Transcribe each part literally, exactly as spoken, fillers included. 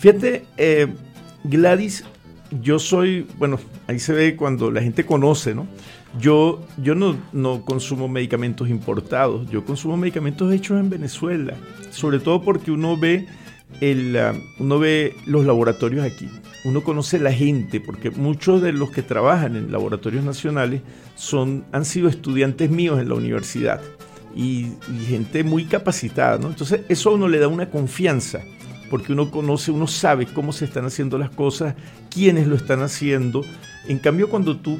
Fíjate, eh, Gladys, yo soy, bueno, ahí se ve cuando la gente conoce, ¿no? Yo, yo no, no consumo medicamentos importados, yo consumo medicamentos hechos en Venezuela, sobre todo porque uno ve, el, uh, uno ve los laboratorios aquí, uno conoce la gente, porque muchos de los que trabajan en laboratorios nacionales son, han sido estudiantes míos en la universidad y, y gente muy capacitada, ¿no? Entonces eso a uno le da una confianza, porque uno conoce, uno sabe cómo se están haciendo las cosas, quiénes lo están haciendo. En cambio, cuando tú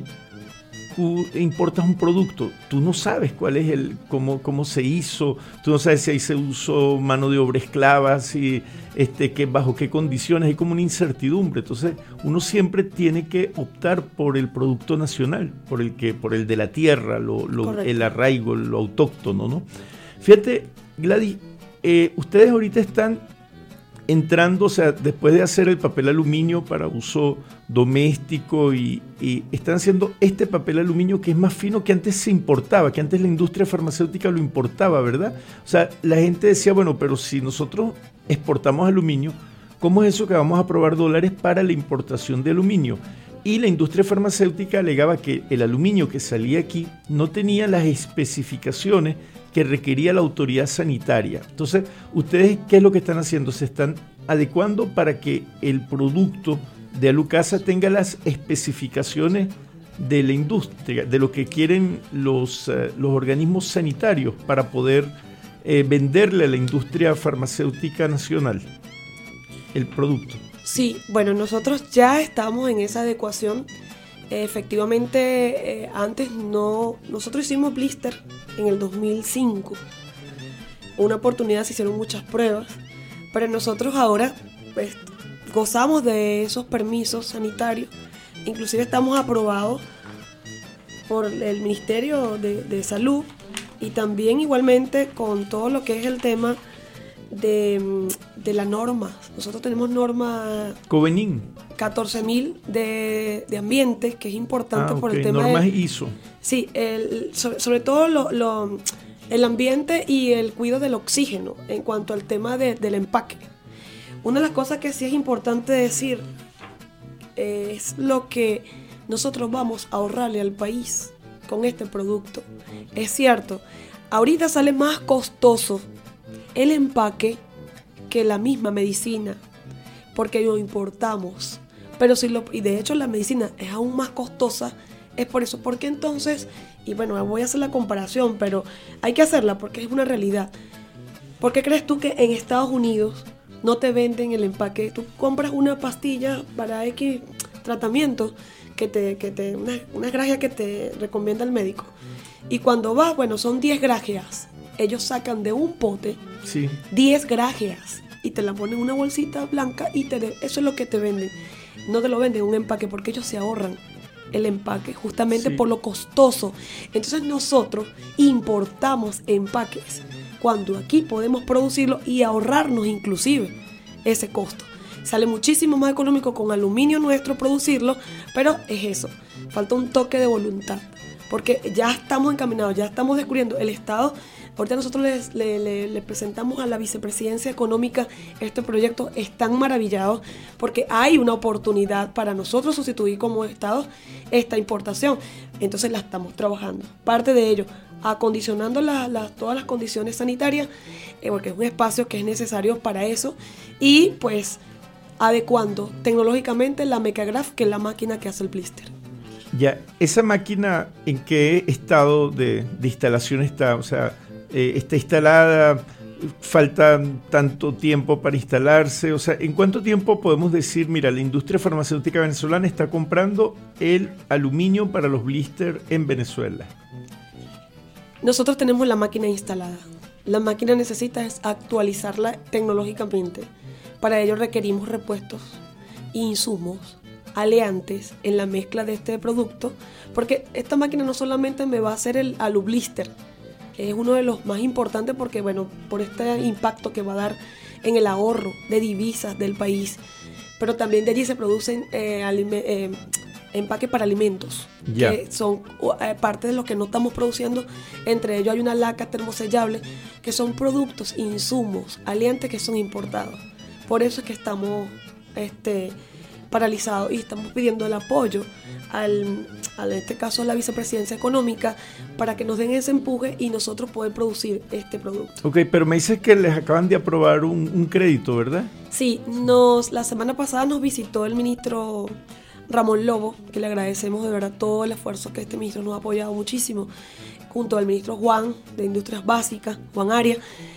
tú importas un producto, tú no sabes cuál es el, cómo, cómo se hizo, tú no sabes si ahí se usó mano de obra esclava, si, este, que, bajo qué condiciones, hay como una incertidumbre. Entonces uno siempre tiene que optar por el producto nacional, por el, que, por el de la tierra, lo, lo, el arraigo, lo autóctono, ¿no? Fíjate, Gladys, eh, ustedes ahorita están entrando, o sea, después de hacer el papel aluminio para uso doméstico y, y están haciendo este papel aluminio que es más fino, que antes se importaba, que antes la industria farmacéutica lo importaba, ¿verdad? O sea, la gente decía, bueno, pero si nosotros exportamos aluminio, ¿cómo es eso que vamos a aprobar dólares para la importación de aluminio? Y la industria farmacéutica alegaba que el aluminio que salía aquí no tenía las especificaciones que requería la autoridad sanitaria. Entonces, ¿ustedes qué es lo que están haciendo? Se están adecuando para que el producto de Alucasa tenga las especificaciones de la industria, de lo que quieren los, uh, los organismos sanitarios para poder eh, venderle a la industria farmacéutica nacional el producto. Sí, bueno, nosotros ya estamos en esa adecuación. Eh, efectivamente, eh, antes no, nosotros hicimos blister en el dos mil cinco. Una oportunidad, se hicieron muchas pruebas, pero nosotros ahora pues, gozamos de esos permisos sanitarios. Inclusive estamos aprobados por el Ministerio de, de Salud y también igualmente con todo lo que es el tema de, de la norma. Nosotros tenemos norma Covenin catorce mil de, de ambiente, que es importante ah, por okay. el tema normas de, I S O. Sí, el, sobre, sobre todo lo, lo, el ambiente y el cuidado del oxígeno en cuanto al tema de, del empaque. Una de las cosas que sí es importante decir eh, es lo que nosotros vamos a ahorrarle al país con este producto. Es cierto, ahorita sale más costoso el empaque que la misma medicina, porque lo importamos. Pero si lo, y de hecho la medicina es aún más costosa, es por eso, porque entonces, y bueno, voy a hacer la comparación, pero hay que hacerla porque es una realidad. ¿Por qué crees tú que en Estados Unidos no te venden el empaque? Tú compras una pastilla para X tratamiento, que te, que te, una, una gracia que te recomienda el médico, y cuando vas, bueno, son diez grajeas. Ellos sacan de un pote sí. diez grajeas y te la ponen en una bolsita blanca y te de, eso es lo que te venden. No te lo venden un empaque porque ellos se ahorran el empaque justamente sí. por lo costoso. Entonces nosotros importamos empaques cuando aquí podemos producirlo y ahorrarnos inclusive ese costo. Sale muchísimo más económico con aluminio nuestro producirlo, pero es eso, falta un toque de voluntad, porque ya estamos encaminados, ya estamos descubriendo el Estado. Ahorita nosotros les, le, le, le presentamos a la Vicepresidencia Económica este proyecto, están maravillados porque hay una oportunidad para nosotros sustituir como Estado esta importación. Entonces la estamos trabajando. Parte de ello, acondicionando la, la, todas las condiciones sanitarias, eh, porque es un espacio que es necesario para eso, y pues adecuando tecnológicamente la Mecagraph, que es la máquina que hace el blister. Ya, ¿esa máquina en qué estado de, de instalación está? O sea, eh, ¿está instalada? ¿Falta tanto tiempo para instalarse? O sea, ¿en cuánto tiempo podemos decir, mira, la industria farmacéutica venezolana está comprando el aluminio para los blister en Venezuela? Nosotros tenemos la máquina instalada. La máquina necesita es actualizarla tecnológicamente. Para ello requerimos repuestos, insumos, aleantes en la mezcla de este producto, porque esta máquina no solamente me va a hacer el alublister, es uno de los más importantes porque, bueno, por este impacto que va a dar en el ahorro de divisas del país, pero también de allí se producen eh, alime- eh, empaques para alimentos, yeah. que son eh, parte de lo que no estamos produciendo. Entre ellos hay una laca termosellable, que son productos, insumos, aliantes que son importados. Por eso es que estamos este, paralizados y estamos pidiendo el apoyo al, al, en este caso a la vicepresidencia económica para que nos den ese empuje y nosotros poder producir este producto. Ok, pero me dices que les acaban de aprobar un, un crédito, ¿verdad? Sí, nos, la semana pasada nos visitó el ministro Ramón Lobo, que le agradecemos de verdad todo el esfuerzo que este ministro nos ha apoyado muchísimo, junto al ministro Juan de Industrias Básicas, Juan Arias.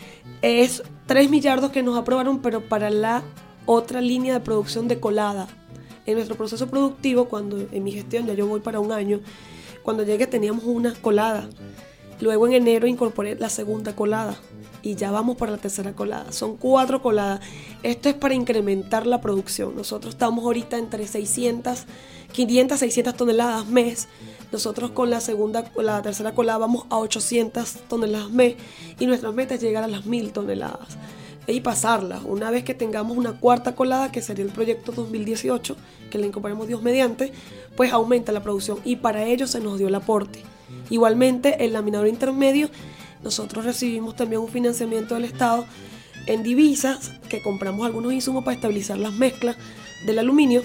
Es tres millardos que nos aprobaron, pero para la otra línea de producción de colada. En nuestro proceso productivo, cuando en mi gestión, ya yo voy para un año, cuando llegué teníamos una colada. Luego en enero incorporé la segunda colada y ya vamos para la tercera colada. Son cuatro coladas. Esto es para incrementar la producción. Nosotros estamos ahorita entre seiscientas, quinientas, seiscientas toneladas mes. Nosotros con la segunda, la tercera colada vamos a ochocientas toneladas mes y nuestra meta es llegar a las mil toneladas y pasarlas. Una vez que tengamos una cuarta colada, que sería el proyecto dos mil dieciocho, que le incorporemos Dios mediante, pues aumenta la producción y para ello se nos dio el aporte. Igualmente, el laminador intermedio, nosotros recibimos también un financiamiento del Estado en divisas, que compramos algunos insumos para estabilizar las mezclas del aluminio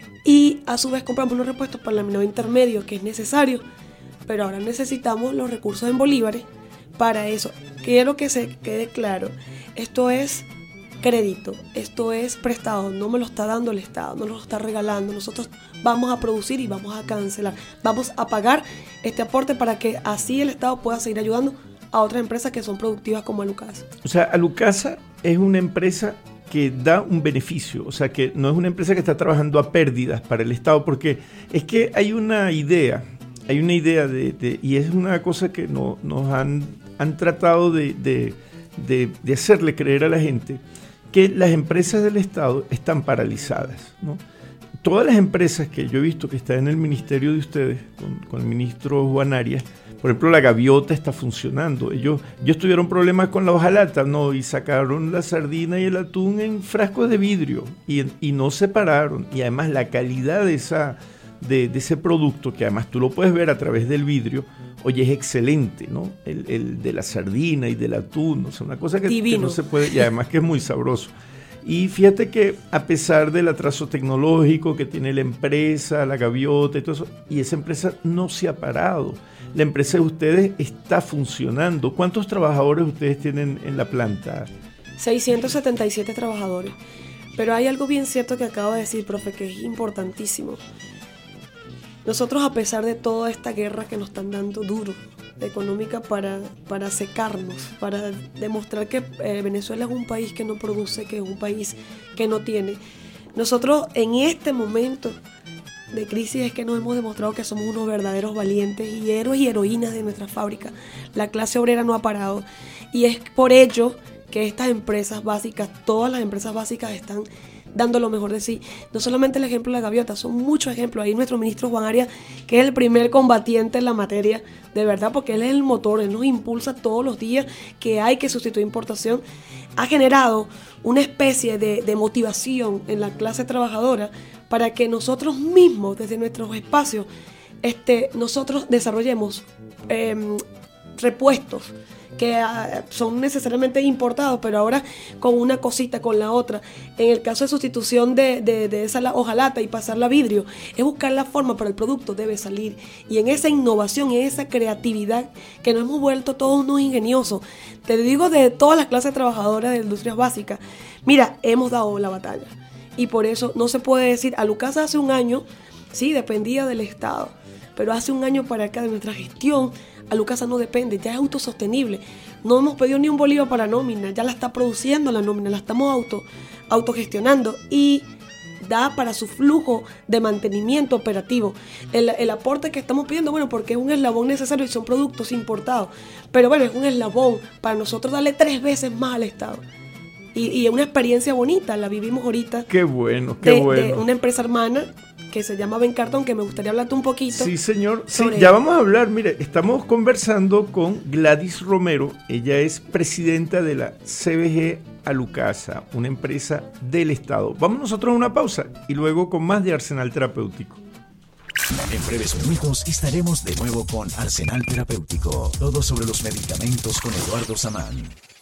y a su vez compramos unos repuestos para el laminador intermedio, que es necesario, pero ahora necesitamos los recursos en bolívares para eso. Quiero que se quede claro, esto es crédito, esto es prestado, no me lo está dando el Estado, no lo está regalando. Nosotros vamos a producir y vamos a cancelar, vamos a pagar este aporte para que así el Estado pueda seguir ayudando a otras empresas que son productivas como Alucasa. O sea, Alucasa es una empresa que da un beneficio, o sea, que no es una empresa que está trabajando a pérdidas para el Estado, porque es que hay una idea, hay una idea de, de y es una cosa que no, nos han, han tratado de, de, de, de hacerle creer a la gente, que las empresas del Estado están paralizadas, ¿no? Todas las empresas que yo he visto que están en el ministerio de ustedes, con, con el ministro Juan Arias, por ejemplo, la gaviota está funcionando. Ellos, ellos tuvieron problemas con la hojalata, ¿no? Y sacaron la sardina y el atún en frascos de vidrio y, y no separaron. Y además la calidad de, esa, de, de ese producto, que además tú lo puedes ver a través del vidrio, oye, es excelente, ¿no? El, el de la sardina y del atún, o sea, una cosa que, que no se puede, y además que es muy sabroso. Y fíjate que a pesar del atraso tecnológico que tiene la empresa, la gaviota y todo eso, y esa empresa no se ha parado. La empresa de ustedes está funcionando. ¿Cuántos trabajadores ustedes tienen en la planta? seiscientos setenta y siete trabajadores. Pero hay algo bien cierto que acabo de decir, profe, que es importantísimo. Nosotros, a pesar de toda esta guerra que nos están dando duro, económica, para, para secarnos, para demostrar que eh, Venezuela es un país que no produce, que es un país que no tiene, nosotros en este momento de crisis es que nos hemos demostrado que somos unos verdaderos valientes y héroes y heroínas de nuestra fábrica. La clase obrera no ha parado y es por ello que estas empresas básicas, todas las empresas básicas están dando lo mejor de sí. No solamente el ejemplo de la gaviota, son muchos ejemplos. Ahí nuestro ministro Juan Arias, que es el primer combatiente en la materia, de verdad, porque él es el motor, él nos impulsa todos los días que hay que sustituir importación. Ha generado una especie de, de motivación en la clase trabajadora para que nosotros mismos, desde nuestros espacios, este, nosotros desarrollemos eh, repuestos que uh, son necesariamente importados, pero ahora con una cosita, con la otra. En el caso de sustitución de, de, de esa hojalata y pasarla a vidrio, es buscar la forma, pero el producto debe salir. Y en esa innovación, en esa creatividad que nos hemos vuelto todos unos ingeniosos, te digo de todas las clases trabajadoras de industrias básicas, mira, hemos dado la batalla. Y por eso no se puede decir, Alucasa hace un año, sí, dependía del Estado, pero hace un año para acá de nuestra gestión, Alucasa no depende, ya es autosostenible. No hemos pedido ni un bolívar para nómina, ya la está produciendo la nómina, la estamos auto, autogestionando y da para su flujo de mantenimiento operativo. El, el aporte que estamos pidiendo, bueno, porque es un eslabón necesario y son productos importados, pero bueno, es un eslabón para nosotros darle tres veces más al Estado. Y, y es una experiencia bonita, la vivimos ahorita. Qué bueno, qué de, bueno. De una empresa hermana que se llama Bencarton, que me gustaría hablarte un poquito. Sí, señor. Sí, ya vamos a hablar. Mire, estamos conversando con Gladys Romero. Ella es presidenta de la C B G Alucasa, una empresa del Estado. Vamos nosotros a una pausa y luego con más de Arsenal Terapéutico. En breves minutos estaremos de nuevo con Arsenal Terapéutico. Todo sobre los medicamentos con Eduardo Samán.